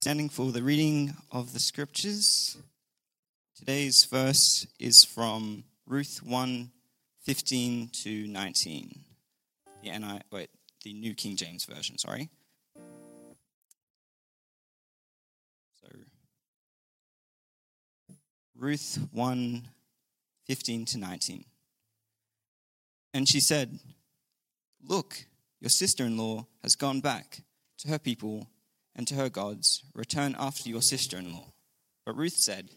Standing for the reading of the scriptures. Today's verse is from Ruth 1:15 to 19. The New King James Version, sorry. So, Ruth 1:15 to 19. And she said, "Look, your sister-in-law has gone back to her people and to her gods. Return after your sister-in-law." But Ruth said,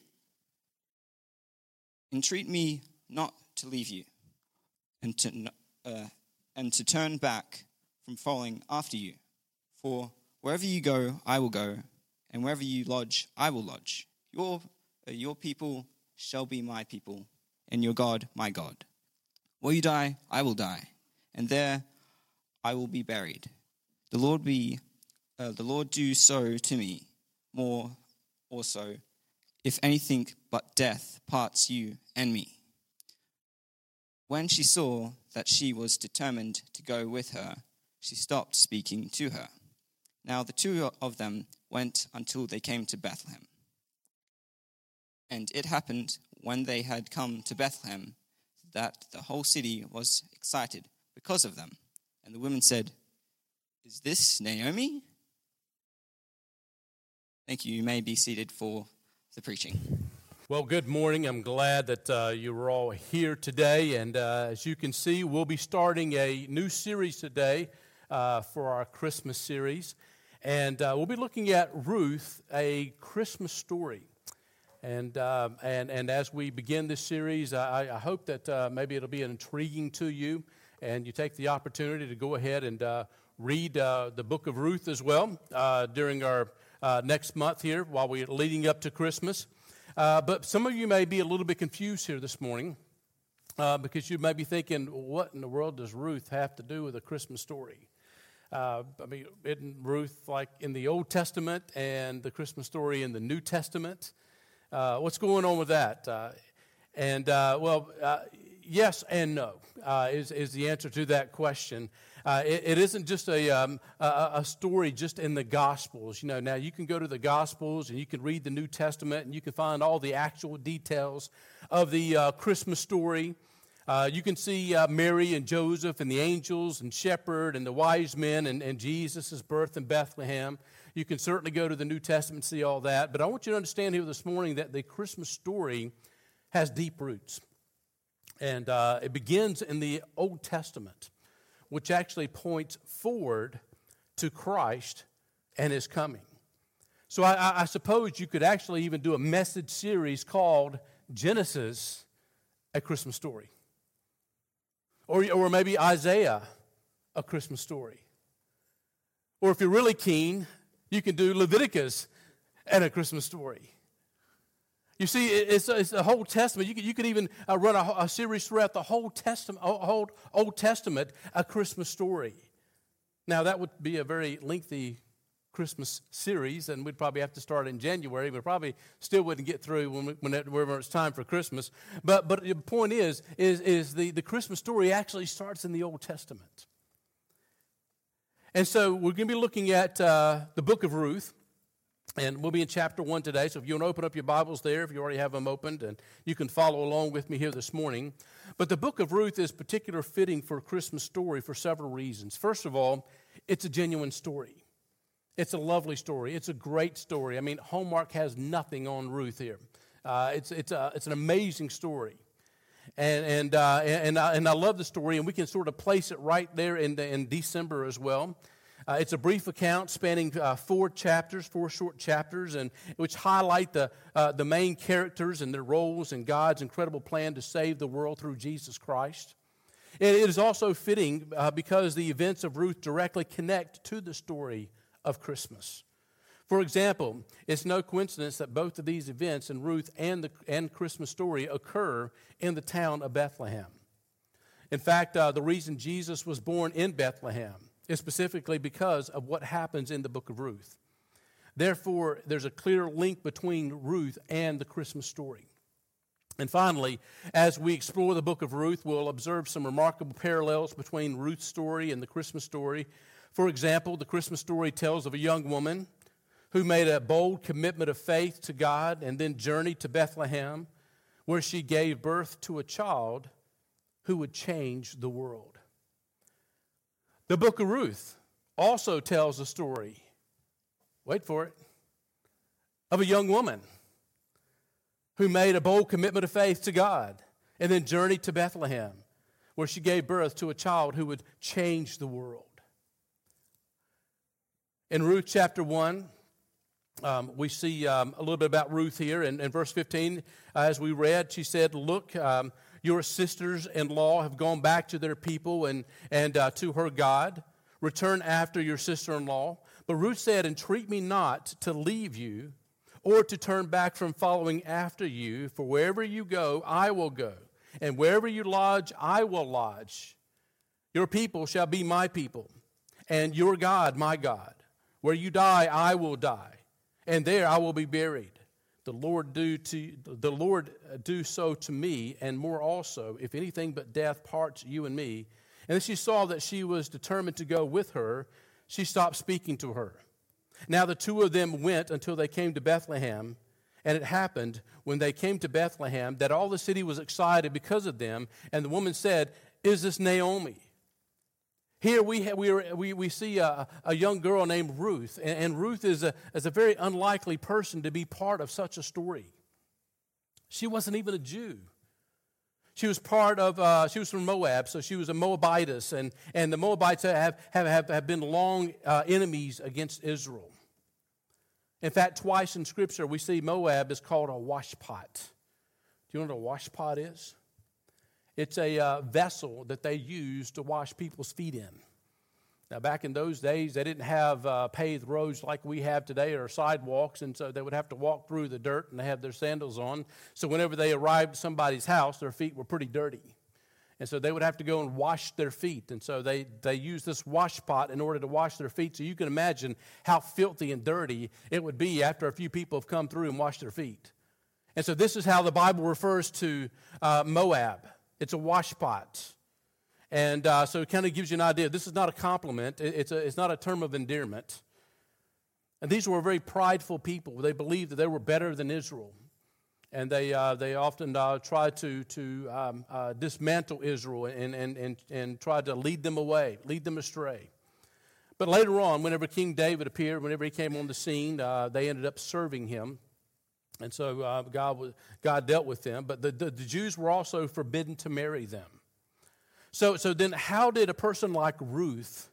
"Entreat me not to leave you, and to turn back from following after you. For wherever you go, I will go, and wherever you lodge, I will lodge. Your people shall be my people, and your God my God. Where you die, I will die, and there I will be buried. The Lord do so to me, more also, if anything but death parts you and me." When she saw that she was determined to go with her, she stopped speaking to her. Now the two of them went until they came to Bethlehem. And it happened, when they had come to Bethlehem, that the whole city was excited because of them. And the women said, "Is this Naomi?" Thank you. You may be seated for the preaching. Well, good morning. I'm glad that you were all here today. And as you can see, we'll be starting a new series today for our Christmas series. And we'll be looking at Ruth, a Christmas story. And as we begin this series, I hope that maybe it'll be intriguing to you. And you take the opportunity to go ahead and read the book of Ruth as well during our next month here while we're leading up to Christmas. But some of you may be a little bit confused here this morning because you may be thinking, what in the world does Ruth have to do with a Christmas story? Isn't Ruth like in the Old Testament and the Christmas story in the New Testament? What's going on with that? Yes and no is the answer to that question. It isn't just a story just in the Gospels. You know, now you can go to the Gospels and you can read the New Testament and you can find all the actual details of the Christmas story. You can see Mary and Joseph and the angels and shepherd and the wise men and Jesus' birth in Bethlehem. You can certainly go to the New Testament and see all that. But I want you to understand here this morning that the Christmas story has deep roots. And it begins in the Old Testament, which actually points forward to Christ and His coming. So I suppose you could actually even do a message series called Genesis, a Christmas Story. Or maybe Isaiah, a Christmas story. Or if you're really keen, you can do Leviticus and a Christmas story. You see, it's the whole Testament. You could even run a series throughout the whole Old Testament, a Christmas story. Now, that would be a very lengthy Christmas series, and we'd probably have to start in January. We probably still wouldn't get through whenever it's time for Christmas. But the point is the Christmas story actually starts in the Old Testament. And so we're going to be looking at the book of Ruth. And we'll be in chapter 1 today, so if you want to open up your Bibles there, if you already have them opened, and you can follow along with me here this morning. But the book of Ruth is particularly fitting for a Christmas story for several reasons. First of all, it's a genuine story. It's a lovely story. It's a great story. I mean, Hallmark has nothing on Ruth here. It's an amazing story. And I love the story, and we can sort of place it right there in December as well. It's a brief account spanning 4 short chapters, and which highlight the main characters and their roles in God's incredible plan to save the world through Jesus Christ. It is also fitting because the events of Ruth directly connect to the story of Christmas. For example, it's no coincidence that both of these events in Ruth and Christmas story occur in the town of Bethlehem. In fact, the reason Jesus was born in Bethlehem is specifically because of what happens in the book of Ruth. Therefore, there's a clear link between Ruth and the Christmas story. And finally, as we explore the book of Ruth, we'll observe some remarkable parallels between Ruth's story and the Christmas story. For example, the Christmas story tells of a young woman who made a bold commitment of faith to God and then journeyed to Bethlehem, where she gave birth to a child who would change the world. The book of Ruth also tells a story, wait for it, of a young woman who made a bold commitment of faith to God and then journeyed to Bethlehem, where she gave birth to a child who would change the world. In Ruth chapter 1, we see a little bit about Ruth here. In verse 15, as we read, she said, "Look, your sisters-in-law have gone back to their people and to her God. Return after your sister-in-law." But Ruth said, "Entreat me not to leave you or to turn back from following after you, for wherever you go, I will go, and wherever you lodge, I will lodge. Your people shall be my people, and your God my God. Where you die, I will die, and there I will be buried. The Lord do so to me, and more also, if anything but death parts you and me." And then she saw that she was determined to go with her. She stopped speaking to her. Now the two of them went until they came to Bethlehem. And it happened when they came to Bethlehem that all the city was excited because of them. And the woman said, "Is this Naomi?" Here we see a young girl named Ruth. And Ruth is a very unlikely person to be part of such a story. She wasn't even a Jew. She was she was from Moab, so she was a Moabitess. And the Moabites have been long enemies against Israel. In fact, twice in Scripture, we see Moab is called a washpot. Do you know what a washpot is? It's a vessel that they use to wash people's feet in. Now, back in those days, they didn't have paved roads like we have today or sidewalks, and so they would have to walk through the dirt, and they had their sandals on. So whenever they arrived at somebody's house, their feet were pretty dirty. And so they would have to go and wash their feet. And so they used this washpot in order to wash their feet. So you can imagine how filthy and dirty it would be after a few people have come through and washed their feet. And so this is how the Bible refers to Moab. It's a washpot. And so it kind of gives you an idea. This is not a compliment. It's not a term of endearment. And these were very prideful people. They believed that they were better than Israel. And they often tried to dismantle Israel and tried to lead them away, lead them astray. But later on, whenever King David appeared, whenever he came on the scene, they ended up serving him. And so God dealt with them. But the Jews were also forbidden to marry them. So then how did a person like Ruth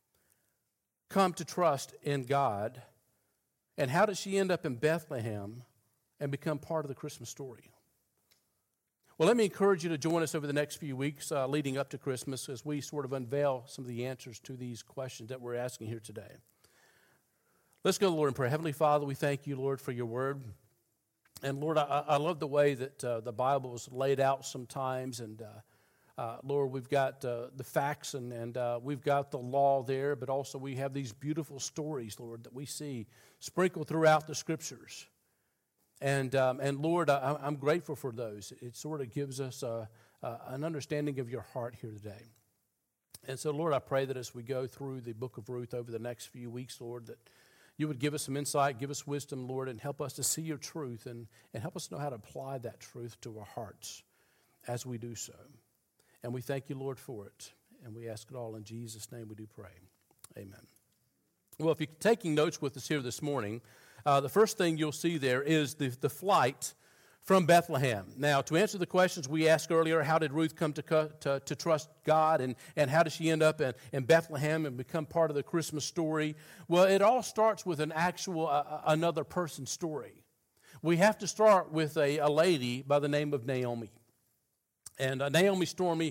come to trust in God? And how did she end up in Bethlehem and become part of the Christmas story? Well, let me encourage you to join us over the next few weeks leading up to Christmas as we sort of unveil some of the answers to these questions that we're asking here today. Let's go to the Lord in prayer. Heavenly Father, we thank you, Lord, for your word. And Lord, I love the way that the Bible is laid out sometimes. And Lord, we've got the facts and we've got the law there, but also we have these beautiful stories, Lord, that we see sprinkled throughout the Scriptures. And Lord, I'm grateful for those. It sort of gives us an understanding of your heart here today. And so, Lord, I pray that as we go through the book of Ruth over the next few weeks, Lord, that you would give us some insight, give us wisdom, Lord, and help us to see your truth and help us know how to apply that truth to our hearts as we do so. And we thank you, Lord, for it. And we ask it all in Jesus' name we do pray. Amen. Well, if you're taking notes with us here this morning, the first thing you'll see there is the flight from Bethlehem. Now, to answer the questions we asked earlier, how did Ruth come to trust God, and how did she end up in Bethlehem and become part of the Christmas story? Well, it all starts with an actual, another person's story. We have to start with a lady by the name of Naomi. And Naomi's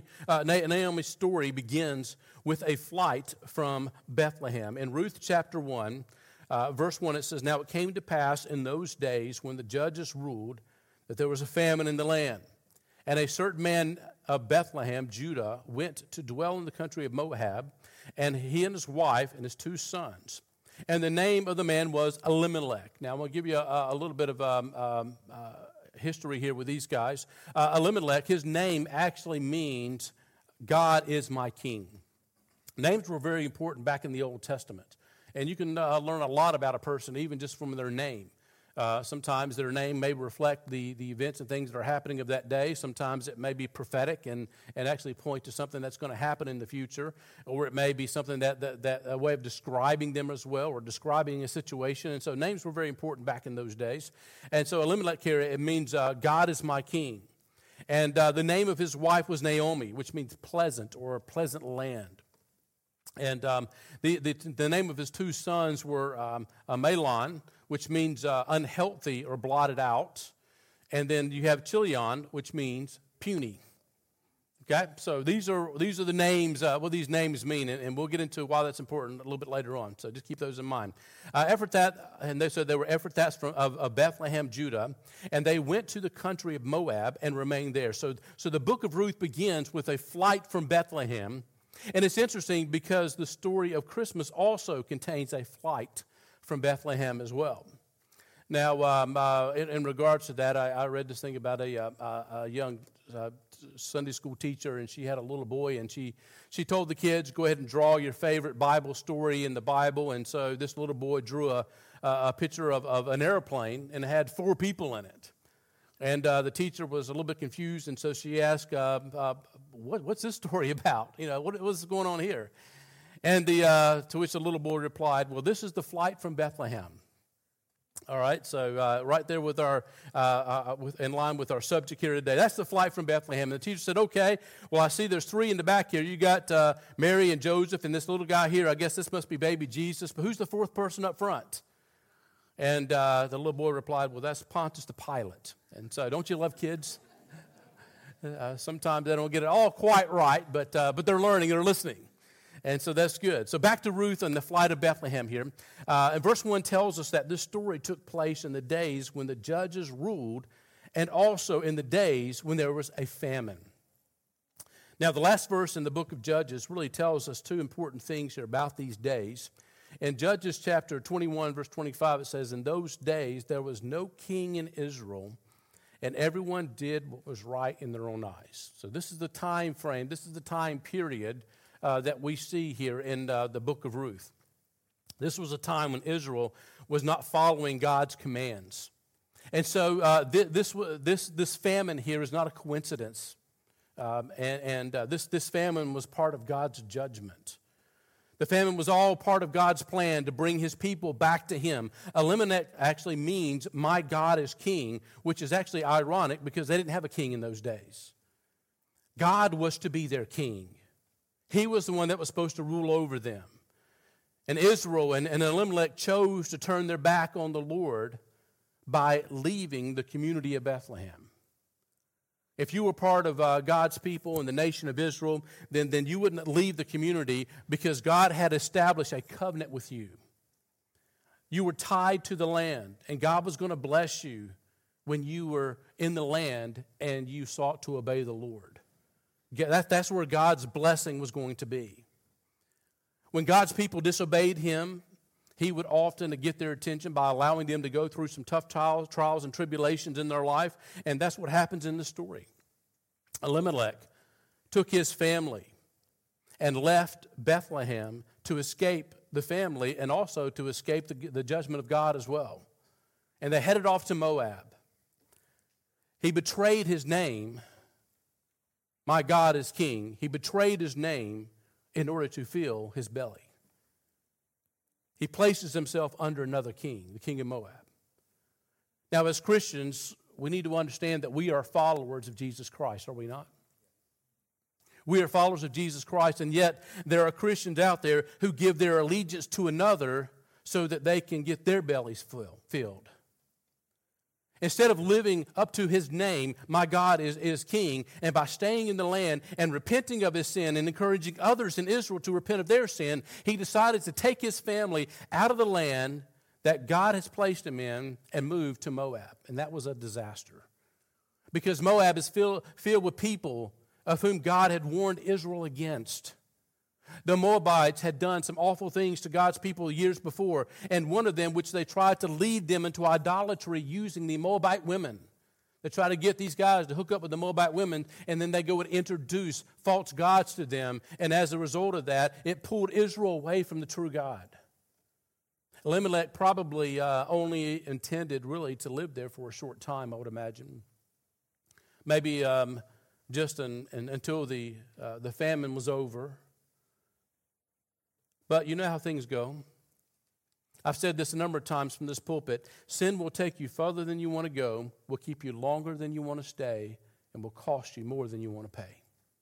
story begins with a flight from Bethlehem. In Ruth chapter 1, verse 1, it says, "Now it came to pass in those days when the judges ruled that there was a famine in the land. And a certain man of Bethlehem, Judah, went to dwell in the country of Moab, and he and his wife and his 2 sons. And the name of the man was Elimelech." Now I'm going to give you a little bit of history here with these guys. Elimelech, his name actually means God is my king. Names were very important back in the Old Testament. And you can learn a lot about a person even just from their name. Sometimes their name may reflect the events and things that are happening of that day. Sometimes it may be prophetic and actually point to something that's going to happen in the future. Or it may be something that a way of describing them as well, or describing a situation. And so names were very important back in those days. And so Elimelech here, it means God is my king. And the name of his wife was Naomi, which means pleasant or pleasant land. And the name of his two sons were Mahlon, which means unhealthy or blotted out. And then you have Chilion, which means puny. Okay, so these are the names, what these names mean, and we'll get into why that's important a little bit later on. So just keep those in mind. Ephrathah, and they said they were Ephrathahs of Bethlehem, Judah, and they went to the country of Moab and remained there. So the book of Ruth begins with a flight from Bethlehem, and it's interesting because the story of Christmas also contains a flight from Bethlehem as well. Now, in regards to that, I read this thing about a young Sunday school teacher, and she had a little boy, and she told the kids, go ahead and draw your favorite Bible story in the Bible. And so this little boy drew a picture of an airplane, and it had 4 people in it. And the teacher was a little bit confused, and so she asked, what's this story about? You know, what's going on here? And to which the little boy replied, well, this is the flight from Bethlehem. All right, so right there with our, in line with our subject here today, that's the flight from Bethlehem. And the teacher said, okay, well, I see there's 3 in the back here. You got Mary and Joseph and this little guy here. I guess this must be baby Jesus. But who's the 4th person up front? And the little boy replied, well, that's Pontius the Pilate. And so don't you love kids? Sometimes they don't get it all quite right, but they're learning, they're listening. And so that's good. So back to Ruth and the flight of Bethlehem here. And verse 1 tells us that this story took place in the days when the judges ruled, and also in the days when there was a famine. Now, the last verse in the book of Judges really tells us 2 important things here about these days. In Judges chapter 21, verse 25, it says, in those days there was no king in Israel, and everyone did what was right in their own eyes. So this is the time frame, this is the time period that we see here in the book of Ruth. This was a time when Israel was not following God's commands. And so this famine here is not a coincidence. This famine was part of God's judgment. The famine was all part of God's plan to bring his people back to him. Elimelech actually means, my God is king, which is actually ironic because they didn't have a king in those days. God was to be their king. He was the one that was supposed to rule over them. And Israel and Elimelech chose to turn their back on the Lord by leaving the community of Bethlehem. If you were part of God's people and the nation of Israel, then you wouldn't leave the community because God had established a covenant with you. You were tied to the land, and God was going to bless you when you were in the land and you sought to obey the Lord. That's where God's blessing was going to be. When God's people disobeyed him, he would often get their attention by allowing them to go through some tough trials and tribulations in their life, and that's what happens in the story. Elimelech took his family and left Bethlehem to escape the family and also to escape the judgment of God as well. And they headed off to Moab. He betrayed his name. My God is king. He betrayed his name in order to fill his belly. He places himself under another king, the king of Moab. Now, as Christians, we need to understand that we are followers of Jesus Christ, are we not? We are followers of Jesus Christ, and yet there are Christians out there who give their allegiance to another so that they can get their bellies filled. Instead of living up to his name, my God is king, and by staying in the land and repenting of his sin and encouraging others in Israel to repent of their sin, he decided to take his family out of the land that God has placed him in and move to Moab. And that was a disaster. Because Moab is filled with people of whom God had warned Israel against. The Moabites had done some awful things to God's people years before, and one of them, which they tried to lead them into idolatry using the Moabite women. They try to get these guys to hook up with the Moabite women, and then they go and introduce false gods to them, and as a result of that, it pulled Israel away from the true God. Elimelech probably only intended really to live there for a short time, I would imagine. Maybe just until the famine was over. But you know how things go. I've said this a number of times from this pulpit. Sin will take you further than you want to go, will keep you longer than you want to stay, and will cost you more than you want to pay.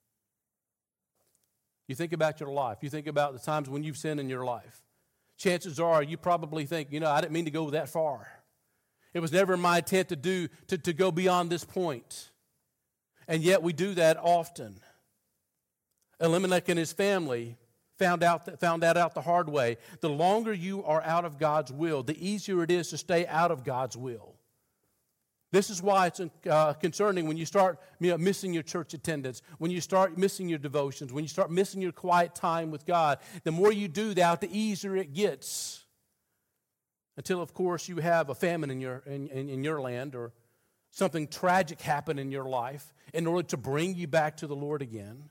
You think about your life. You think about the times when you've sinned in your life. Chances are you probably think, I didn't mean to go that far. It was never my intent to go beyond this point. And yet we do that often. Elimelech and his family found that out the hard way. The longer you are out of God's will, the easier it is to stay out of God's will. This is why it's concerning when you start missing your church attendance, when you start missing your devotions, when you start missing your quiet time with God. The more you do that, the easier it gets. Until, of course, you have a famine in your land or something tragic happen in your life in order to bring you back to the Lord again.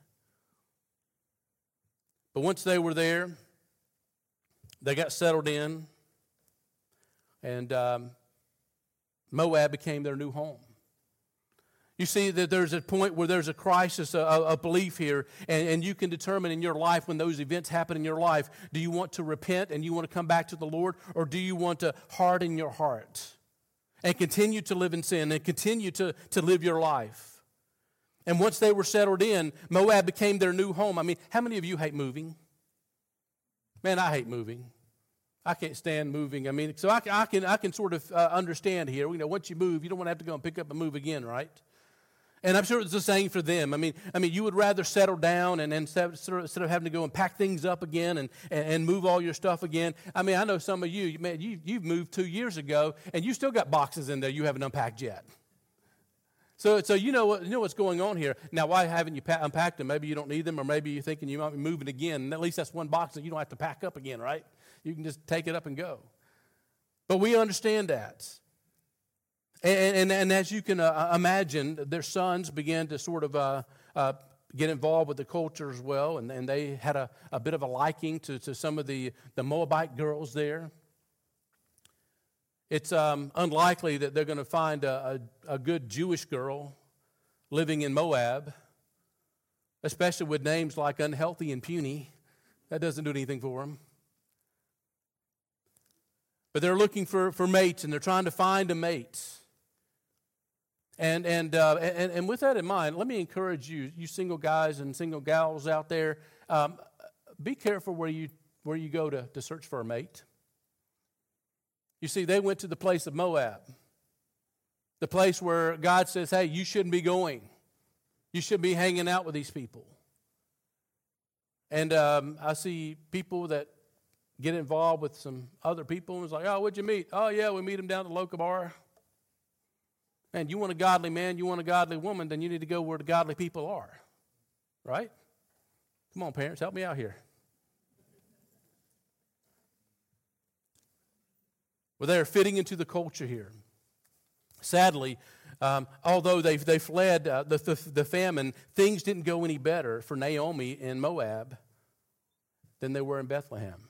But once they were there, they got settled in, and Moab became their new home. You see that there's a point where there's a crisis of belief here, and you can determine in your life when those events happen in your life, do you want to repent and you want to come back to the Lord, or do you want to harden your heart and continue to live in sin and continue to live your life? And once they were settled in, Moab became their new home. I mean, how many of you hate moving? Man, I hate moving. I can't stand moving. I mean, so I can sort of understand here. Once you move, you don't want to have to go and pick up and move again, right? And I'm sure it's the same for them. I mean, you would rather settle down and instead of having to go and pack things up again and move all your stuff again. I mean, I know some of you, man, you've moved 2 years ago and you still got boxes in there you haven't unpacked yet. So you know what's going on here. Now, why haven't you unpacked them? Maybe you don't need them, or maybe you're thinking you might be moving again. And at least that's one box that you don't have to pack up again, right? You can just take it up and go. But we understand that. And as you can imagine, their sons began to sort of get involved with the culture as well, and they had a bit of a liking to some of the Moabite girls there. It's unlikely that they're going to find a good Jewish girl living in Moab, especially with names like unhealthy and puny. That doesn't do anything for them. But they're looking for mates, and they're trying to find a mate. And with that in mind, let me encourage you single guys and single gals out there, be careful where you go to search for a mate. You see, they went to the place of Moab, the place where God says, hey, you shouldn't be going. You shouldn't be hanging out with these people. And I see people that get involved with some other people and it's like, oh, what'd you meet? Oh, yeah, we meet them down at the local bar. Man, you want a godly man, you want a godly woman, then you need to go where the godly people are, right? Come on, parents, help me out here. Well, they're fitting into the culture here. Sadly, although they fled the famine, things didn't go any better for Naomi in Moab than they were in Bethlehem.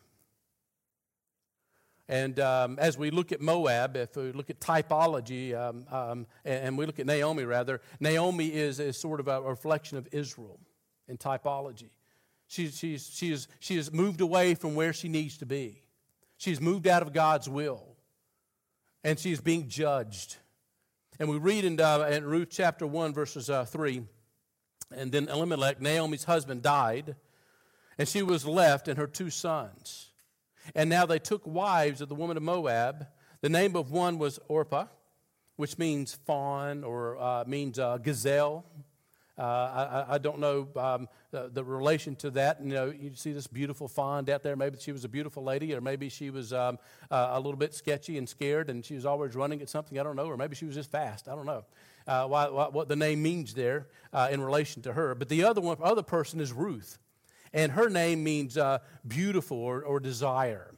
And as we look at Moab, if we look at typology, and we look at Naomi rather, Naomi is sort of a reflection of Israel in typology. She has moved away from where she needs to be. She's moved out of God's will. And she's being judged. And we read in Ruth chapter 1, verses 3, and then Elimelech, Naomi's husband, died, and she was left and her 2 sons. And now they took wives of the women of Moab. The name of one was Orpah, which means fawn or means gazelle. I don't know the relation to that. You see this beautiful fawn out there. Maybe she was a beautiful lady, or maybe she was a little bit sketchy and scared, and she was always running at something. I don't know. Or maybe she was just fast. I don't know what the name means there in relation to her. But the other person is Ruth, and her name means beautiful or desirable.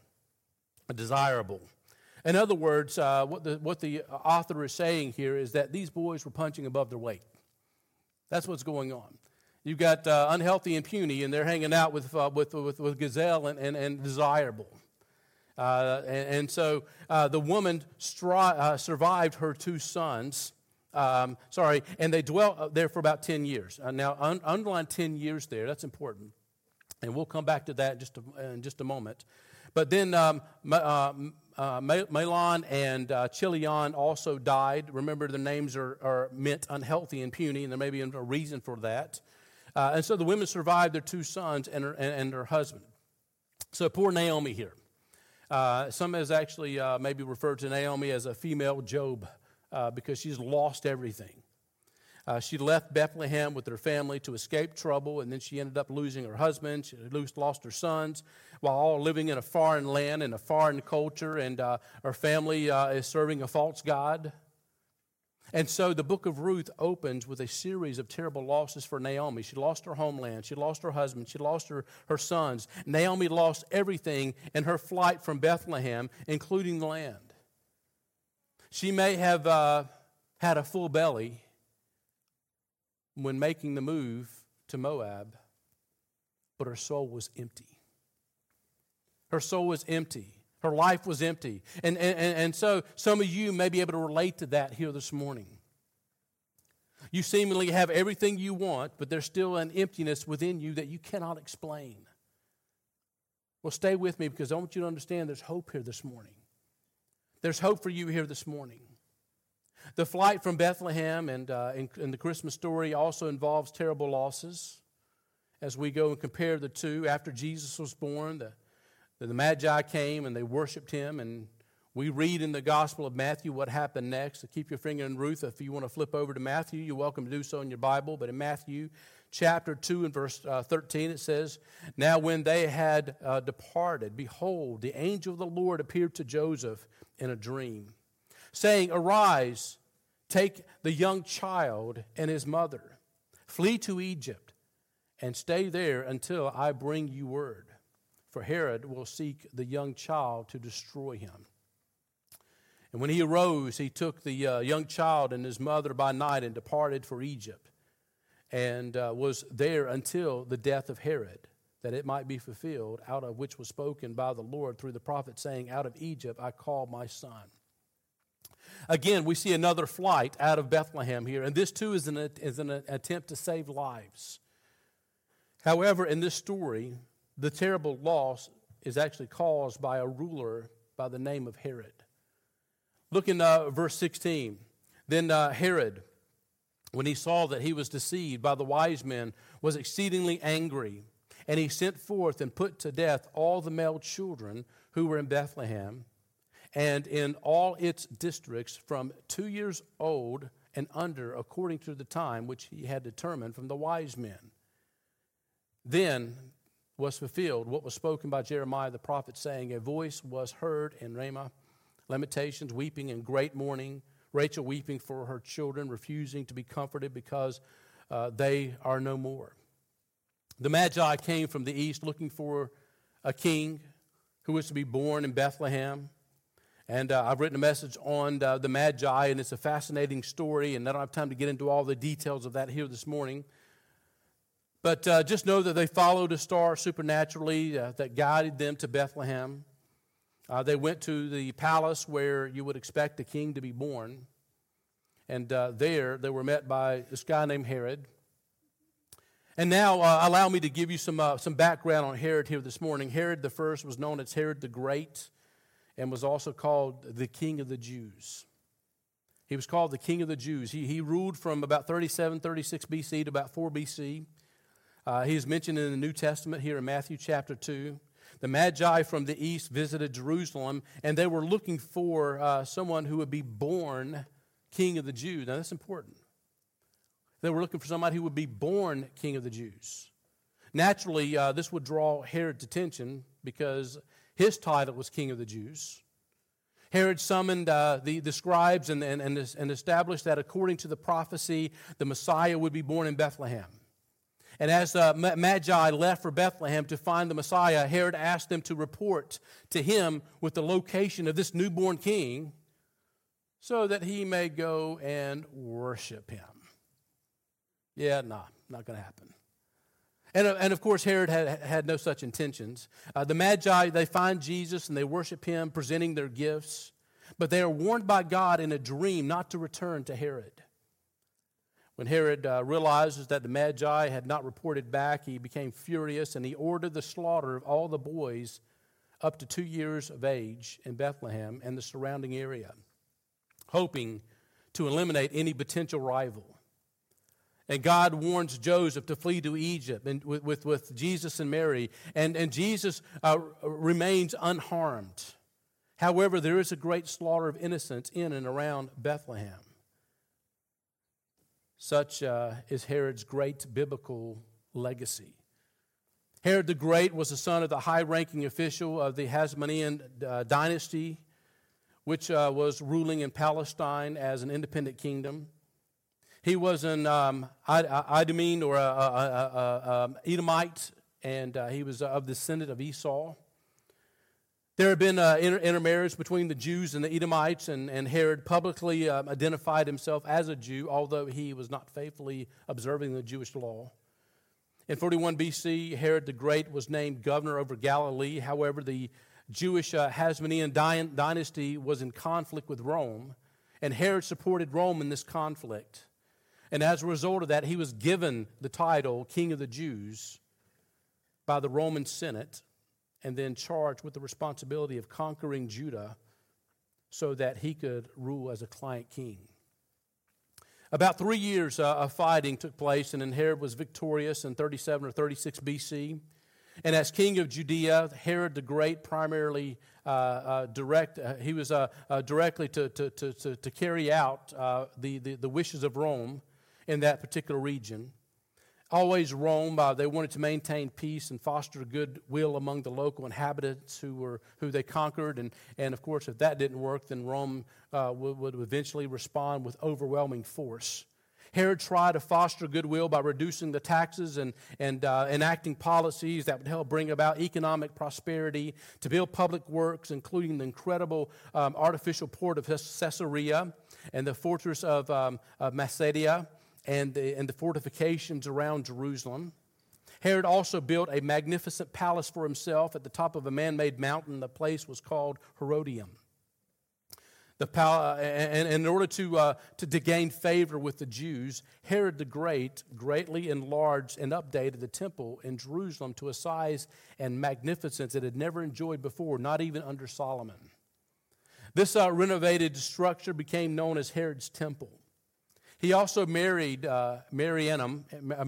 In other words, what the author is saying here is that these boys were punching above their weight. That's what's going on. You've got unhealthy and puny, and they're hanging out with gazelle and desirable. So the woman survived her two sons. And they dwelt there for about 10 years. Now, underline 10 years there. That's important. And we'll come back to that in just a moment. But then Mahlon and Chilion also died. Remember, their names are meant unhealthy and puny, and there may be a reason for that. And so the women survived their two sons and her husband. So poor Naomi here. Some has actually maybe referred to Naomi as a female Job because she's lost everything. She left Bethlehem with her family to escape trouble, and then she ended up losing her husband. She lost her sons, while all living in a foreign land and a foreign culture, and her family is serving a false god. And so the book of Ruth opens with a series of terrible losses for Naomi. She lost her homeland. She lost her husband. She lost her sons. Naomi lost everything in her flight from Bethlehem, including the land. She may have had a full belly when making the move to Moab, but her soul was empty. Her soul was empty. Her life was empty. And so some of you may be able to relate to that here this morning. You seemingly have everything you want, but there's still an emptiness within you that you cannot explain. Well, stay with me because I want you to understand there's hope here this morning. There's hope for you here this morning. The flight from Bethlehem and the Christmas story also involves terrible losses. As we go and compare the two, after Jesus was born, the Magi came and they worshiped him. And we read in the Gospel of Matthew what happened next. So keep your finger in Ruth. If you want to flip over to Matthew, you're welcome to do so in your Bible. But in Matthew chapter 2 and verse 13, it says, "Now when they had departed, behold, the angel of the Lord appeared to Joseph in a dream, saying, Arise, take the young child and his mother, flee to Egypt, and stay there until I bring you word. For Herod will seek the young child to destroy him. And when he arose, he took the young child and his mother by night and departed for Egypt, and was there until the death of Herod, that it might be fulfilled, out of which was spoken by the Lord through the prophet, saying, Out of Egypt I called my son." Again, we see another flight out of Bethlehem here, and this too is an attempt to save lives. However, in this story, the terrible loss is actually caused by a ruler by the name of Herod. Look in verse 16. Then Herod, when he saw that he was deceived by the wise men, was exceedingly angry, and he sent forth and put to death all the male children who were in Bethlehem and in all its districts from 2 years old and under, according to the time which he had determined from the wise men. Then was fulfilled what was spoken by Jeremiah the prophet, saying, A voice was heard in Ramah, lamentations, weeping, and great mourning, Rachel weeping for her children, refusing to be comforted because they are no more. The Magi came from the east looking for a king who was to be born in Bethlehem. And I've written a message on the Magi, and it's a fascinating story, and I don't have time to get into all the details of that here this morning. But just know that they followed a star supernaturally that guided them to Bethlehem. They went to the palace where you would expect a king to be born. And there they were met by this guy named Herod. And now allow me to give you some background on Herod here this morning. Herod the first was known as Herod the Great and was also called the King of the Jews. He was called the King of the Jews. He ruled from about 37, 36 BC to about 4 BC. He is mentioned in the New Testament here in Matthew chapter 2. The Magi from the east visited Jerusalem, and they were looking for someone who would be born King of the Jews. Now, that's important. They were looking for somebody who would be born King of the Jews. Naturally, this would draw Herod's attention because his title was King of the Jews. Herod summoned the scribes and established that according to the prophecy, the Messiah would be born in Bethlehem. And as Magi left for Bethlehem to find the Messiah, Herod asked them to report to him with the location of this newborn king so that he may go and worship him. Yeah, not going to happen. And of course, Herod had no such intentions. The Magi, they find Jesus and they worship him, presenting their gifts. But they are warned by God in a dream not to return to Herod. When Herod realizes that the Magi had not reported back, he became furious and he ordered the slaughter of all the boys up to 2 years of age in Bethlehem and the surrounding area, hoping to eliminate any potential rival. And God warns Joseph to flee to Egypt and with Jesus and Mary. And Jesus remains unharmed. However, there is a great slaughter of innocents in and around Bethlehem. Such is Herod's great biblical legacy. Herod the Great was the son of the high-ranking official of the Hasmonean dynasty, which was ruling in Palestine as an independent kingdom. He was an Idumean or Edomite, and he was of the descendant of Esau. There had been intermarriage between the Jews and the Edomites, and Herod publicly identified himself as a Jew, although he was not faithfully observing the Jewish law. In 41 BC, Herod the Great was named governor over Galilee. However, the Jewish Hasmonean dynasty was in conflict with Rome, and Herod supported Rome in this conflict. And as a result of that, he was given the title King of the Jews by the Roman Senate and then charged with the responsibility of conquering Judah so that he could rule as a client king. About 3 years of fighting took place, and then Herod was victorious in 37 or 36 BC. And as king of Judea, Herod the Great primarily he was directly to carry out the wishes of Rome in that particular region. Always Rome, they wanted to maintain peace and foster goodwill among the local inhabitants who they conquered. And of course, if that didn't work, then Rome would eventually respond with overwhelming force. Herod tried to foster goodwill by reducing the taxes and enacting policies that would help bring about economic prosperity, to build public works, including the incredible artificial port of Caesarea and the fortress of Massalia, and the fortifications around Jerusalem. Herod also built a magnificent palace for himself at the top of a man-made mountain. The place was called Herodium. And in order to gain favor with the Jews, Herod the Great greatly enlarged and updated the temple in Jerusalem to a size and magnificence it had never enjoyed before, not even under Solomon. This renovated structure became known as Herod's Temple. He also married Marianne,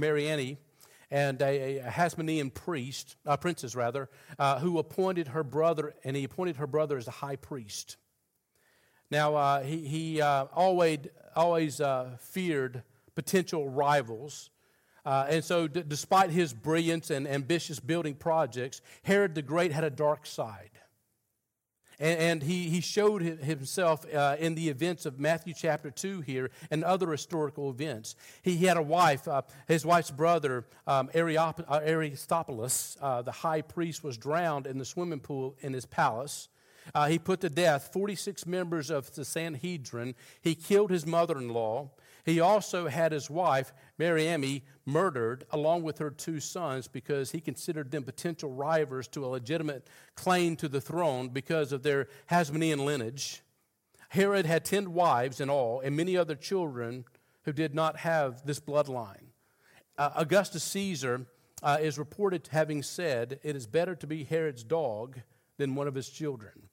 and a Hasmonean princess, who appointed her brother, and he appointed her brother as the high priest. Now, he always feared potential rivals, and so despite his brilliance and ambitious building projects, Herod the Great had a dark side. And he showed himself in the events of Matthew chapter 2 here and other historical events. He had a wife, his wife's brother, Aristobulus, the high priest, was drowned in the swimming pool in his palace. He put to death 46 members of the Sanhedrin. He killed his mother-in-law. He also had his wife, Mariamne, murdered along with her 2 sons because he considered them potential rivals to a legitimate claim to the throne because of their Hasmonean lineage. Herod had 10 wives in all and many other children who did not have this bloodline. Augustus Caesar is reported having said, "It is better to be Herod's dog than one of his children."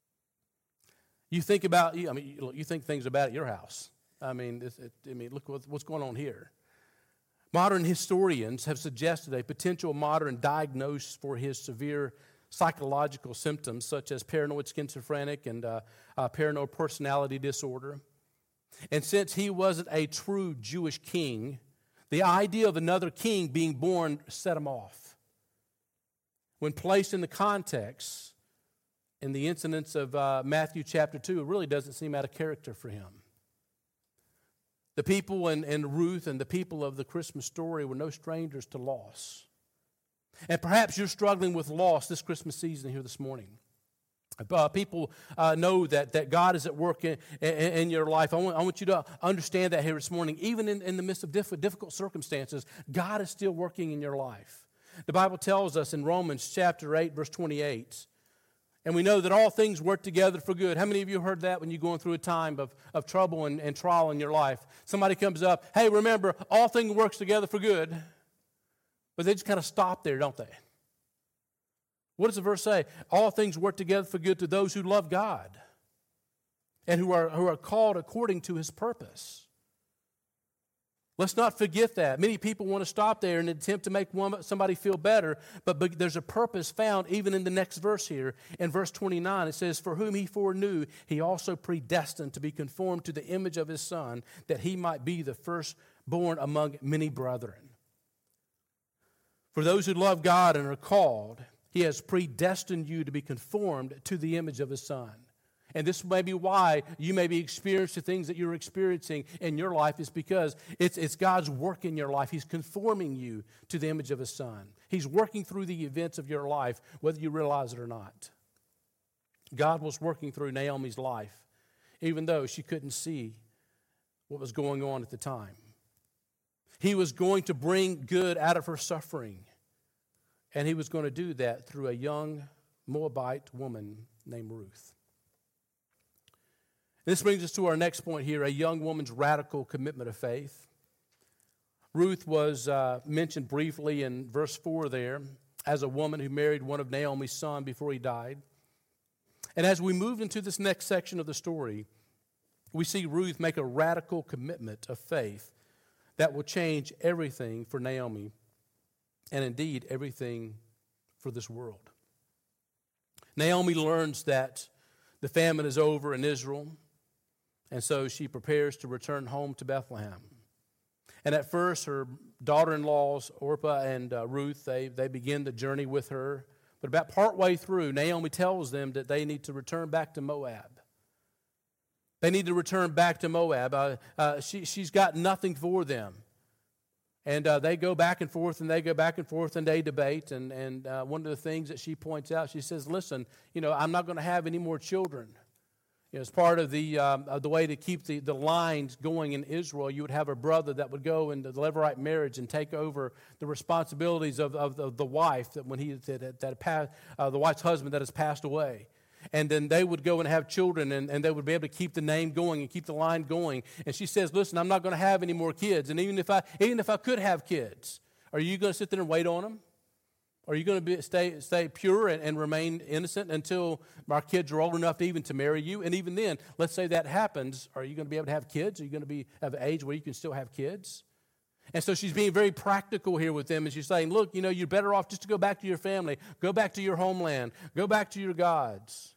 You think things about at your house. Look what's going on here. Modern historians have suggested a potential modern diagnosis for his severe psychological symptoms, such as paranoid schizophrenic and paranoid personality disorder. And since he wasn't a true Jewish king, the idea of another king being born set him off. When placed in the context, in the incidents of Matthew chapter 2, it really doesn't seem out of character for him. The people and Ruth and the people of the Christmas story were no strangers to loss. And perhaps you're struggling with loss this Christmas season here this morning. People know that God is at work in your life. I want you to understand that here this morning. Even in the midst of difficult circumstances, God is still working in your life. The Bible tells us in Romans chapter 8, verse 28, and we know that all things work together for good. How many of you heard that when you're going through a time of trouble and trial in your life? Somebody comes up, hey, remember, all things works together for good. But they just kind of stop there, don't they? What does the verse say? All things work together for good to those who love God and who are called according to His purpose. Let's not forget that. Many people want to stop there and attempt to make somebody feel better, but there's a purpose found even in the next verse here. In verse 29, it says, for whom He foreknew, He also predestined to be conformed to the image of His Son, that He might be the firstborn among many brethren. For those who love God and are called, He has predestined you to be conformed to the image of His Son. And this may be why you may be experiencing the things that you're experiencing in your life, is because it's God's work in your life. He's conforming you to the image of His Son. He's working through the events of your life, whether you realize it or not. God was working through Naomi's life, even though she couldn't see what was going on at the time. He was going to bring good out of her suffering. And He was going to do that through a young Moabite woman named Ruth. This brings us to our next point here, a young woman's radical commitment of faith. Ruth was mentioned briefly in verse 4 there as a woman who married one of Naomi's sons before he died. And as we move into this next section of the story, we see Ruth make a radical commitment of faith that will change everything for Naomi and indeed everything for this world. Naomi learns that the famine is over in Israel, and so she prepares to return home to Bethlehem. And at first, her daughter-in-laws, Orpah and Ruth, they begin the journey with her. But about partway through, Naomi tells them that they need to return back to Moab. They need to return back to Moab. She's got nothing for them. And they go back and forth, and they go back and forth, and they debate. And one of the things that she points out, she says, listen, I'm not going to have any more children. As part of the way to keep the lines going in Israel, you would have a brother that would go into the Levirate marriage and take over the responsibilities of the wife the wife's husband that has passed away. And then they would go and have children, and they would be able to keep the name going and keep the line going. And she says, listen, I'm not going to have any more kids. And even if I could have kids, are you going to sit there and wait on them? Are you going to stay pure and remain innocent until our kids are old enough to even to marry you? And even then, let's say that happens, are you going to be able to have kids? Are you going to be of an age where you can still have kids? And so she's being very practical here with them, and she's saying, look, you're better off just to go back to your family, go back to your homeland, go back to your gods.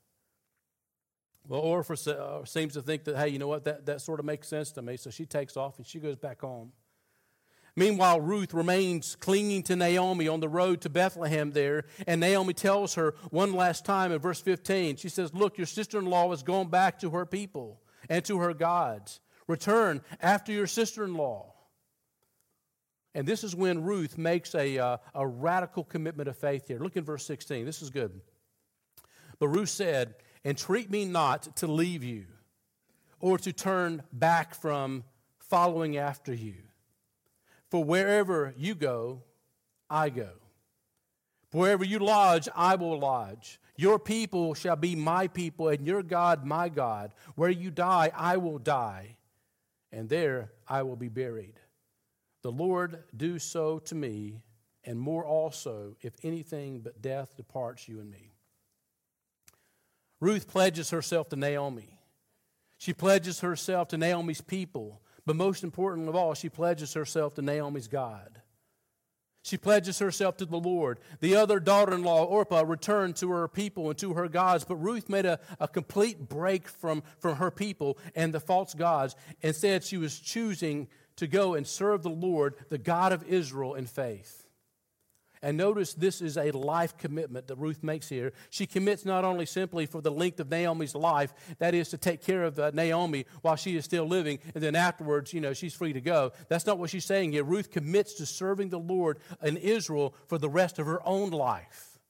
Well, Orpah seems to think that, hey, you know what, that sort of makes sense to me, so she takes off and she goes back home. Meanwhile, Ruth remains clinging to Naomi on the road to Bethlehem there, and Naomi tells her one last time in verse 15, she says, look, your sister-in-law has gone back to her people and to her gods. Return after your sister-in-law. And this is when Ruth makes a radical commitment of faith here. Look in verse 16. This is good. But Ruth said, entreat me not to leave you or to turn back from following after you. For wherever you go, I go. Wherever you lodge, I will lodge. Your people shall be my people, and your God my God. Where you die, I will die, and there I will be buried. The Lord do so to me, and more also, if anything but death departs you and me. Ruth pledges herself to Naomi. She pledges herself to Naomi's people. But most important of all, she pledges herself to Naomi's God. She pledges herself to the Lord. The other daughter-in-law, Orpah, returned to her people and to her gods. But Ruth made a complete break from her people and the false gods. Instead, she was choosing to go and serve the Lord, the God of Israel, in faith. And notice this is a life commitment that Ruth makes here. She commits not only simply for the length of Naomi's life, that is to take care of Naomi while she is still living, and then afterwards, she's free to go. That's not what she's saying here. Ruth commits to serving the Lord in Israel for the rest of her own life.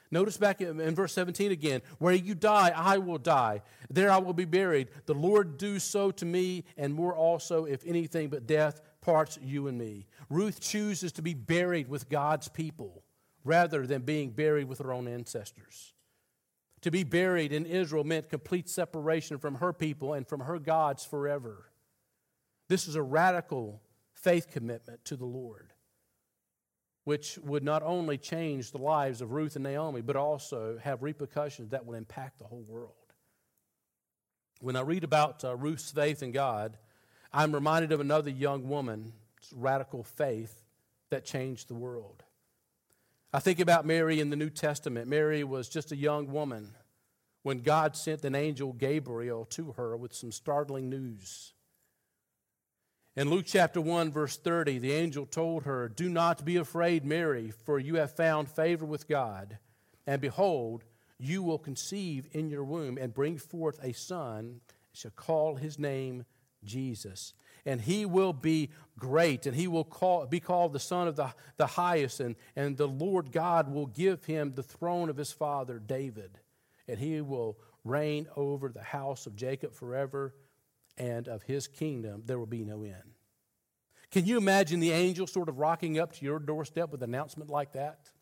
Notice back in verse 17 again, where you die, I will die. There I will be buried. The Lord do so to me, and more also, if anything but death parts you and me. Ruth chooses to be buried with God's people rather than being buried with her own ancestors. To be buried in Israel meant complete separation from her people and from her gods forever. This is a radical faith commitment to the Lord, which would not only change the lives of Ruth and Naomi, but also have repercussions that will impact the whole world. When I read about Ruth's faith in God, I'm reminded of another young woman's radical faith that changed the world. I think about Mary in the New Testament. Mary was just a young woman when God sent an angel, Gabriel, to her with some startling news. In Luke chapter 1, verse 30, the angel told her, "Do not be afraid, Mary, for you have found favor with God. And behold, you will conceive in your womb and bring forth a son, and shall call his name Jesus. And he will be great, and he will be called the Son of the Highest, and the Lord God will give him the throne of his father David, and he will reign over the house of Jacob forever, and of his kingdom there will be no end." Can you imagine the angel sort of rocking up to your doorstep with an announcement like that?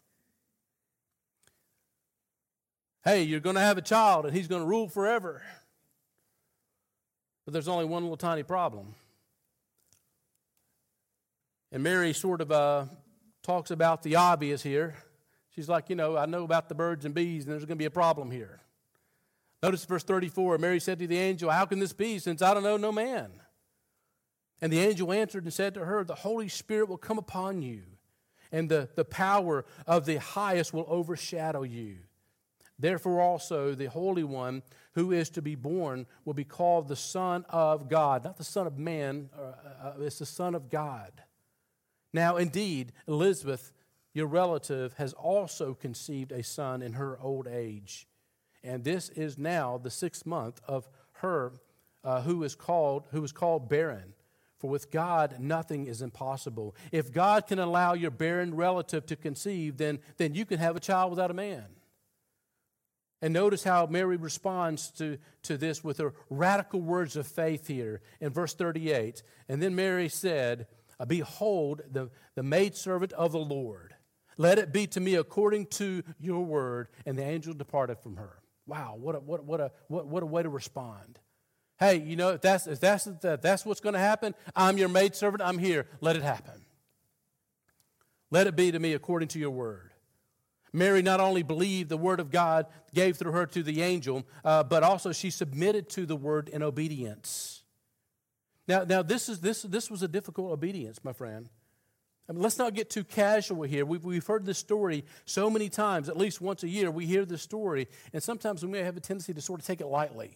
Hey, you're going to have a child, and he's going to rule forever. But there's only one little tiny problem. And Mary sort of talks about the obvious here. She's like, I know about the birds and bees, and there's going to be a problem here. Notice verse 34, Mary said to the angel, "How can this be, since I don't know no man?" And the angel answered and said to her, "The Holy Spirit will come upon you, and the power of the Highest will overshadow you. Therefore also the Holy One who is to be born will be called the Son of God." Not the Son of Man, it's the Son of God. Now indeed, Elizabeth, your relative, has also conceived a son in her old age. And this is now the 6th month of her who is called barren. For with God nothing is impossible. If God can allow your barren relative to conceive, then you can have a child without a man. And notice how Mary responds to this with her radical words of faith here in verse 38. And then Mary said, "Behold, the maidservant of the Lord. Let it be to me according to your word." And the angel departed from her. Wow, what a way to respond. Hey, if that's what's going to happen, I'm your maidservant, I'm here. Let it happen. Let it be to me according to your word. Mary not only believed the word of God gave through her to the angel, but also she submitted to the word in obedience. Now this was a difficult obedience, my friend. I mean, let's not get too casual here. We've heard this story so many times, at least once a year we hear this story, and sometimes we may have a tendency to sort of take it lightly.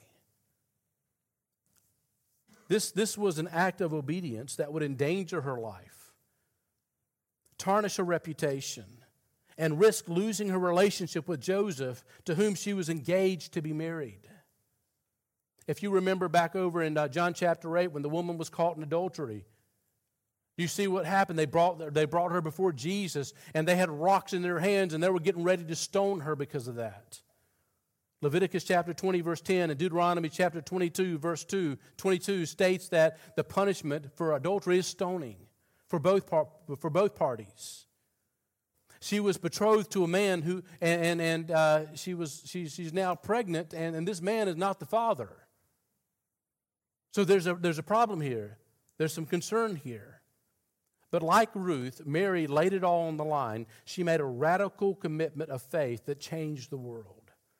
This was an act of obedience that would endanger her life, tarnish her reputation, and risk losing her relationship with Joseph, to whom she was engaged to be married. If you remember back over in John chapter 8, when the woman was caught in adultery, you see what happened. They brought her before Jesus, and they had rocks in their hands, and they were getting ready to stone her because of that. Leviticus chapter 20, verse 10, and Deuteronomy chapter 22, verse 22 states that the punishment for adultery is stoning for both parties. She was betrothed to a man who, she's now pregnant, and this man is not the father. So there's a problem here. There's some concern here. But like Ruth, Mary laid it all on the line. She made a radical commitment of faith that changed the world.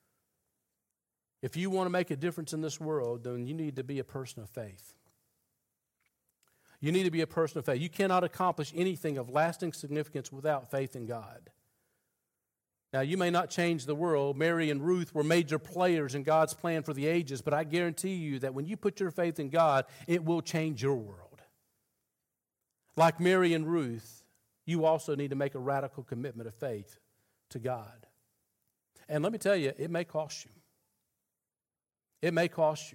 If you want to make a difference in this world, then you need to be a person of faith. You need to be a person of faith. You cannot accomplish anything of lasting significance without faith in God. Now, you may not change the world. Mary and Ruth were major players in God's plan for the ages, but I guarantee you that when you put your faith in God, it will change your world. Like Mary and Ruth, you also need to make a radical commitment of faith to God. And let me tell you, it may cost you. It may cost you.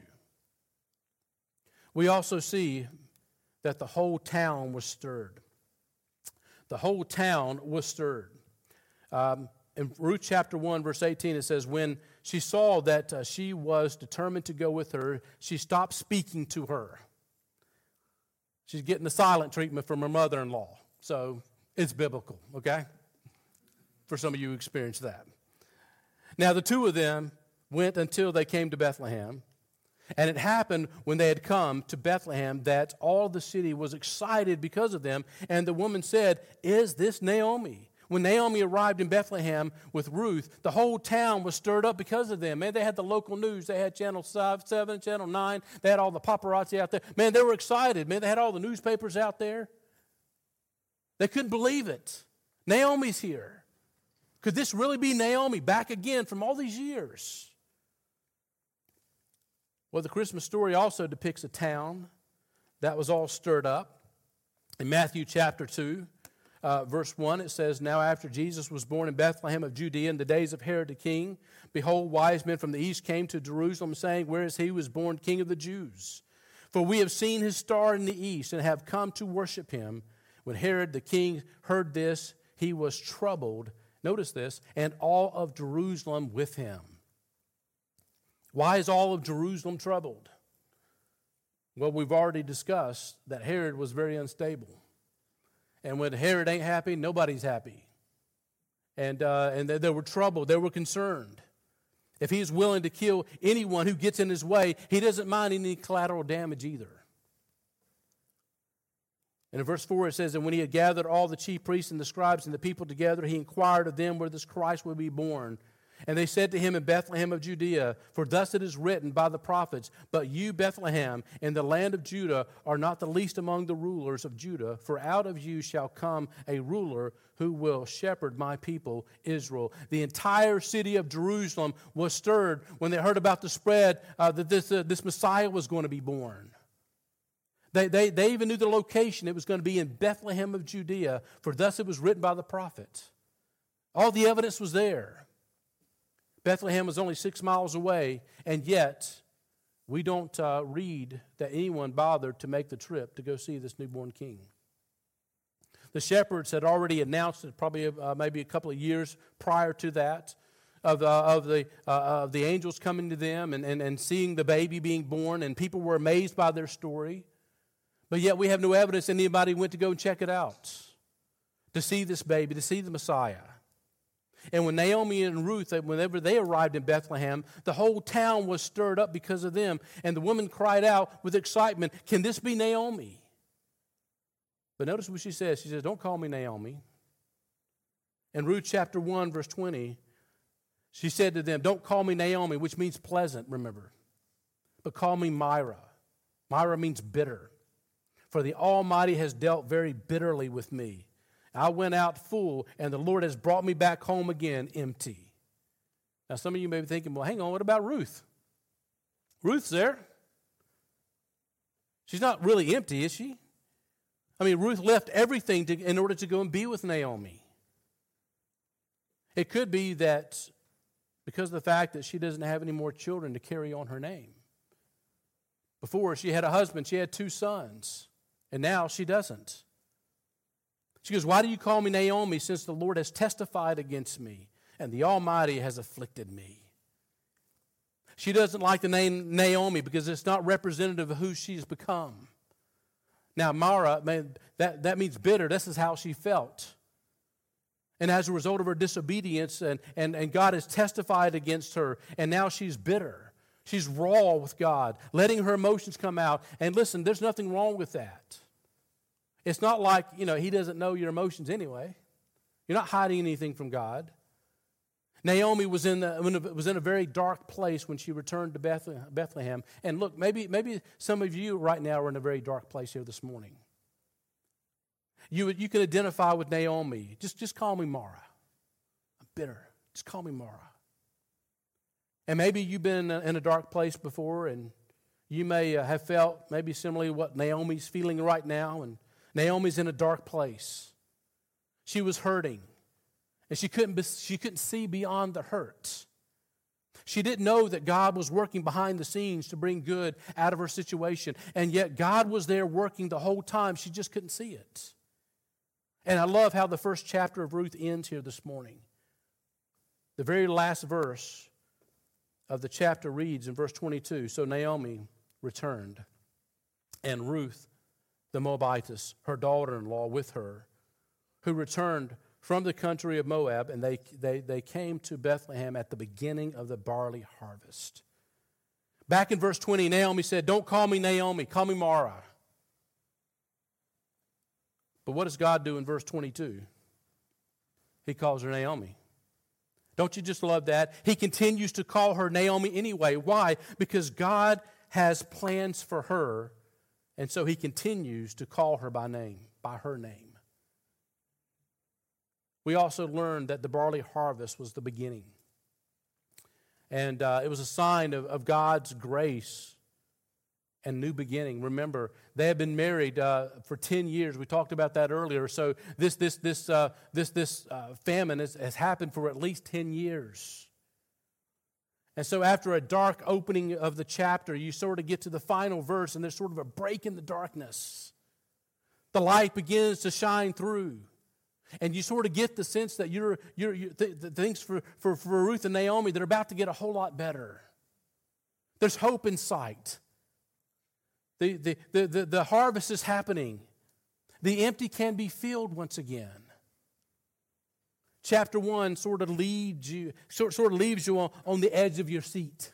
We also see that the whole town was stirred. The whole town was stirred. in Ruth chapter 1, verse 18, it says, when she saw that she was determined to go with her, she stopped speaking to her. She's getting the silent treatment from her mother-in-law. So it's biblical, okay? For some of you who experienced that. Now the two of them went until they came to Bethlehem. And it happened when they had come to Bethlehem that all the city was excited because of them. And the woman said, "Is this Naomi?" When Naomi arrived in Bethlehem with Ruth, the whole town was stirred up because of them. Man, they had the local news. They had Channel 7, Channel 9. They had all the paparazzi out there. Man, they were excited. Man, they had all the newspapers out there. They couldn't believe it. Naomi's here. Could this really be Naomi back again from all these years? Well, the Christmas story also depicts a town that was all stirred up. In Matthew chapter 2, verse 1, it says, "Now after Jesus was born in Bethlehem of Judea in the days of Herod the king, behold, wise men from the east came to Jerusalem, saying, Where is he who was born King of the Jews? For we have seen his star in the east and have come to worship him. When Herod the king heard this, he was troubled." Notice this, "and all of Jerusalem with him." Why is all of Jerusalem troubled? Well, we've already discussed that Herod was very unstable. And when Herod ain't happy, nobody's happy. And they were troubled. They were concerned. If he's willing to kill anyone who gets in his way, he doesn't mind any collateral damage either. And in verse 4 it says, "And when he had gathered all the chief priests and the scribes and the people together, he inquired of them where this Christ would be born. And they said to him, In Bethlehem of Judea, for thus it is written by the prophets, But you, Bethlehem, in the land of Judah, are not the least among the rulers of Judah, for out of you shall come a ruler who will shepherd my people Israel." The entire city of Jerusalem was stirred when they heard about the spread that this Messiah was going to be born. They even knew the location. It was going to be in Bethlehem of Judea, for thus it was written by the prophets. All the evidence was there. Bethlehem was only 6 miles away, and yet we don't read that anyone bothered to make the trip to go see this newborn king. The shepherds had already announced it probably maybe a couple of years prior to that of the angels coming to them and seeing the baby being born, and people were amazed by their story. But yet we have no evidence anybody went to go and check it out, to see this baby, to see the Messiah. And when Naomi and Ruth, whenever they arrived in Bethlehem, the whole town was stirred up because of them. And the woman cried out with excitement, "Can this be Naomi?" But notice what she says. She says, "Don't call me Naomi." In Ruth chapter 1, verse 20, she said to them, "Don't call me Naomi," which means pleasant, remember, "but call me Myra." Myra means bitter. "For the Almighty has dealt very bitterly with me. I went out full, and the Lord has brought me back home again empty." Now, some of you may be thinking, well, hang on, what about Ruth? Ruth's there. She's not really empty, is she? I mean, Ruth left everything in order to go and be with Naomi. It could be that because of the fact that she doesn't have any more children to carry on her name. Before, she had a husband, she had 2 sons, and now she doesn't. She goes, "Why do you call me Naomi, since the Lord has testified against me, and the Almighty has afflicted me?" She doesn't like the name Naomi because it's not representative of who she's become. Now, Mara, man, that means bitter. This is how she felt. And as a result of her disobedience, and God has testified against her, and now she's bitter. She's raw with God, letting her emotions come out. And listen, there's nothing wrong with that. It's not like, he doesn't know your emotions anyway. You're not hiding anything from God. Naomi was in a very dark place when she returned to Bethlehem. And look, maybe some of you right now are in a very dark place here this morning. You can identify with Naomi. Just call me Mara. I'm bitter. Just call me Mara. And maybe you've been in a dark place before, and you may have felt maybe similarly what Naomi's feeling right now, and Naomi's in a dark place. She was hurting, and she couldn't see beyond the hurt. She didn't know that God was working behind the scenes to bring good out of her situation, and yet God was there working the whole time. She just couldn't see it. And I love how the first chapter of Ruth ends here this morning. The very last verse of the chapter reads in verse 22, so Naomi returned, and Ruth the Moabitess, her daughter-in-law, with her, who returned from the country of Moab, and they came to Bethlehem at the beginning of the barley harvest. Back in verse 20, Naomi said, don't call me Naomi, call me Mara. But what does God do in verse 22? He calls her Naomi. Don't you just love that? He continues to call her Naomi anyway. Why? Because God has plans for her, and so He continues to call her by name, by her name. We also learned that the barley harvest was the beginning. And it was a sign of God's grace and new beginning. Remember, they had been married for 10 years. We talked about that earlier. So this famine has happened for at least 10 years. And so after a dark opening of the chapter, you sort of get to the final verse, and there's sort of a break in the darkness. The light begins to shine through. And you sort of get the sense that the things for Ruth and Naomi, they're about to get a whole lot better. There's hope in sight. The harvest is happening. The empty can be filled once again. Chapter 1 sort of leaves you on the edge of your seat.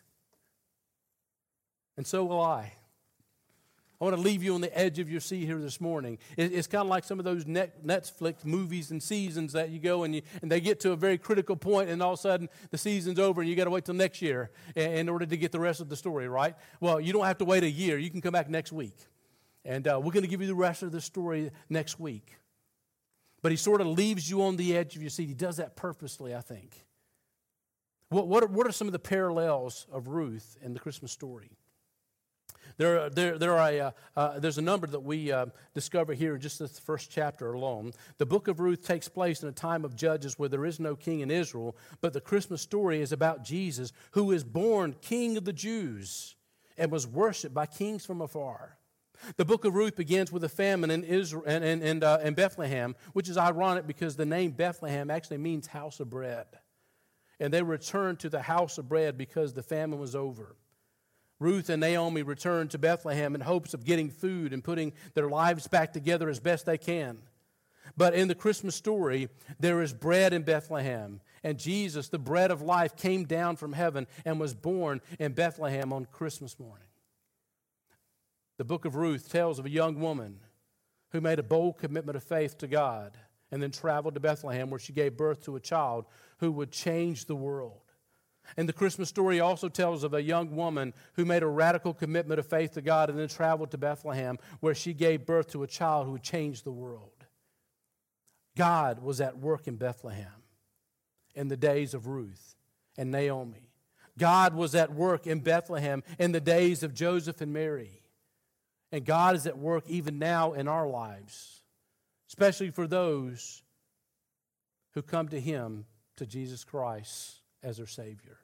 And so will I. I want to leave you on the edge of your seat here this morning. It's kind of like some of those Netflix movies and seasons that you go and they get to a very critical point, and all of a sudden the season's over and you got to wait till next year in order to get the rest of the story, right? Well, you don't have to wait a year. You can come back next week. And we're going to give you the rest of the story next week. But He sort of leaves you on the edge of your seat. He does that purposely, I think. What are some of the parallels of Ruth in the Christmas story? There's a number that we discover here in just the first chapter alone. The book of Ruth takes place in a time of judges where there is no king in Israel, but the Christmas story is about Jesus, who is born King of the Jews and was worshipped by kings from afar. The book of Ruth begins with a famine in Israel and Bethlehem, which is ironic because the name Bethlehem actually means house of bread. And they returned to the house of bread because the famine was over. Ruth and Naomi returned to Bethlehem in hopes of getting food and putting their lives back together as best they can. But in the Christmas story, there is bread in Bethlehem. And Jesus, the bread of life, came down from heaven and was born in Bethlehem on Christmas morning. The book of Ruth tells of a young woman who made a bold commitment of faith to God and then traveled to Bethlehem, where she gave birth to a child who would change the world. And the Christmas story also tells of a young woman who made a radical commitment of faith to God and then traveled to Bethlehem, where she gave birth to a child who would change the world. God was at work in Bethlehem in the days of Ruth and Naomi. God was at work in Bethlehem in the days of Joseph and Mary. And God is at work even now in our lives, especially for those who come to Him, to Jesus Christ, as their Savior.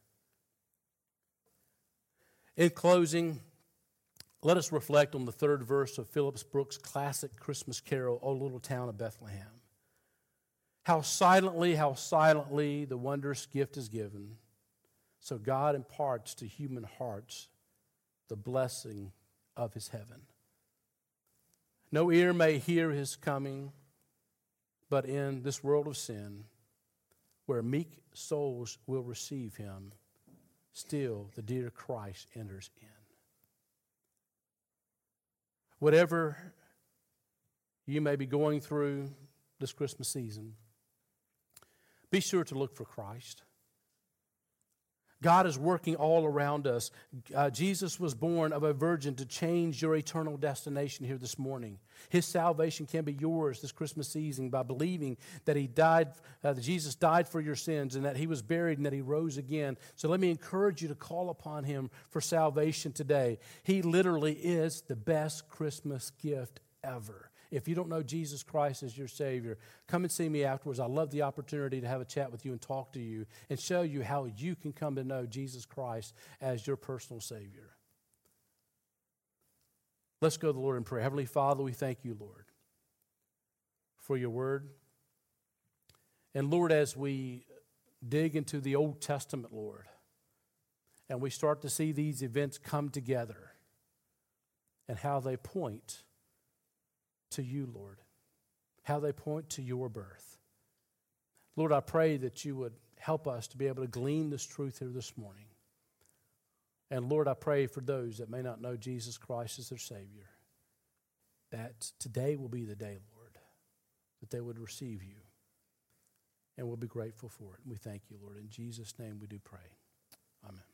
In closing, let us reflect on the third verse of Phillips Brooks' classic Christmas carol, O Little Town of Bethlehem. How silently the wondrous gift is given, so God imparts to human hearts the blessing of His heaven. No ear may hear His coming, but in this world of sin, where meek souls will receive Him, still the dear Christ enters in. Whatever you may be going through this Christmas season, be sure to look for Christ. God is working all around us. Jesus was born of a virgin to change your eternal destination here this morning. His salvation can be yours this Christmas season by believing that that Jesus died for your sins and that He was buried and that He rose again. So let me encourage you to call upon Him for salvation today. He literally is the best Christmas gift ever. If you don't know Jesus Christ as your Savior, come and see me afterwards. I love the opportunity to have a chat with you and talk to you and show you how you can come to know Jesus Christ as your personal Savior. Let's go to the Lord in prayer. Heavenly Father, we thank you, Lord, for your word. And Lord, as we dig into the Old Testament, Lord, and we start to see these events come together and how they point to you, Lord, how they point to your birth. Lord, I pray that you would help us to be able to glean this truth here this morning. And Lord, I pray for those that may not know Jesus Christ as their Savior, that today will be the day, Lord, that they would receive you. And we'll be grateful for it. And we thank you, Lord. In Jesus' name we do pray. Amen.